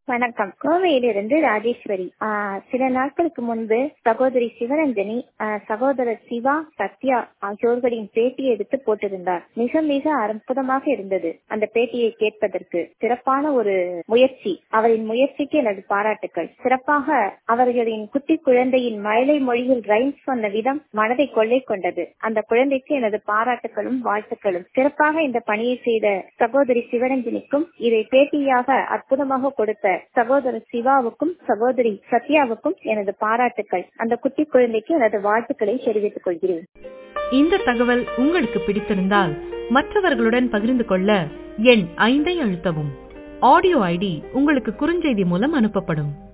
வணக்கம். கோவையிலிருந்து ராஜேஸ்வரி. சில நாட்களுக்கு முன்பு சகோதரி சிவரஞ்சனி, சகோதரர் சிவா, சத்யா ஆகியோர்களின் பேட்டியை எடுத்து போட்டிருந்தார். மிக மிக அற்புதமாக இருந்தது அந்த பேட்டியை கேட்பதற்கு. சிறப்பான ஒரு முயற்சி. அவரின் முயற்சிக்கு எனது பாராட்டுக்கள். சிறப்பாக அவர்களின் குட்டி குழந்தையின் மழலை மொழியில் ரைம்ஸ் சொன்ன விதம் மனதை கொள்ளை கொண்டது. அந்த குழந்தைக்கு எனது பாராட்டுகளும் வாழ்த்துக்களும். சிறப்பாக இந்த பணியை செய்த சகோதரி சிவரஞ்சனிக்கும், இதை பேட்டியாக அற்புதமாக கொடுத்த சகோதரர் சிவாவுக்கும் சகோதரி சத்யாவுக்கும் எனது பாராட்டுக்கள். அந்த குட்டி குழந்தைக்கு எனது வாழ்த்துக்களை தெரிவித்துக் கொள்கிறேன். இந்த தகவல் உங்களுக்கு பிடித்திருந்தால் மற்றவர்களுடன் பகிர்ந்து கொள்ள எண் 5 அழுத்தவும். ஆடியோ ஐடி உங்களுக்கு குறுஞ்செய்தி மூலம் அனுப்பப்படும்.